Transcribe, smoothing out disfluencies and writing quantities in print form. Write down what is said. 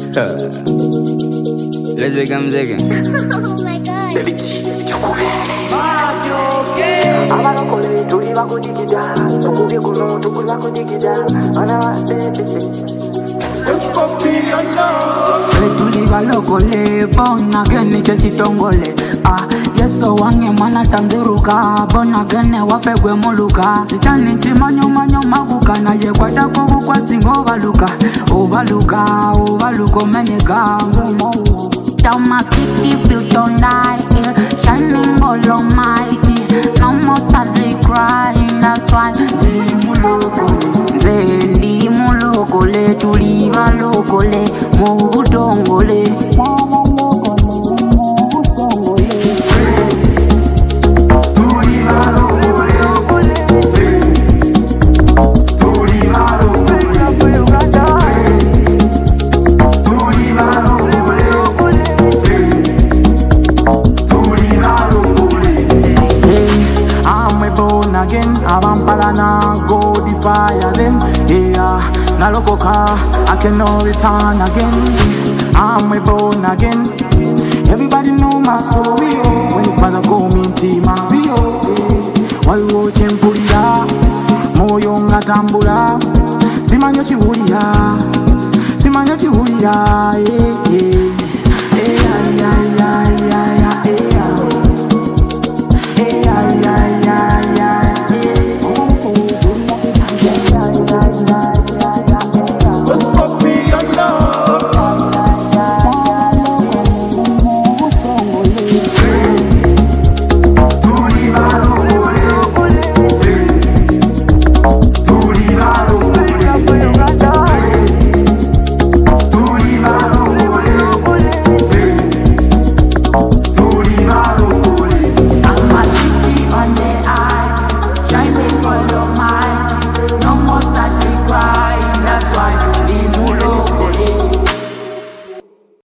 Mziki. Oh my God. Baby T, chakule. Abalokole tuli bakudigida tukubye kuno tukula kudigida ana tuli balokole bona gene chechitongole yeso wange mwana tanziruka bona gene wapegwe muluka sitani chimanyo manyo maguka na ye kwata ko kwa singo baluka obaluko menyeka Down my city built on night, shining all almighty. No more sadly crying, that's why. Zendi mulokole tuli balokole mubutongole again, Avampalana, go the fire then. Yeah, Nalokoka, I cannot return again. I'm reborn again. Everybody know my story. When the father go me to my view. While watching Puria, Moyonga Tambula, Simanyo Chihuria, yeah.